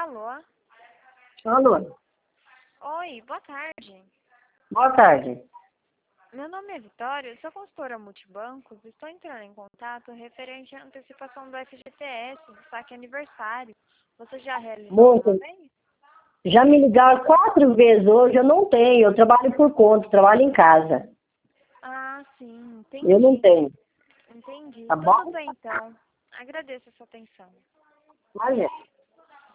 Alô? Alô? Oi, boa tarde. Boa tarde. Meu nome é Vitória, eu sou consultora multibancos. Estou entrando em contato referente à antecipação do FGTS, do saque aniversário. Você já realizou alguma Moça, vez? já me ligaram 4 vezes hoje, eu não tenho. Eu trabalho por conta, trabalho em casa. Ah, sim, Eu não entendi. tenho. Entendi. Tá Tudo bom? bem, então. Agradeço a sua atenção. Imagina.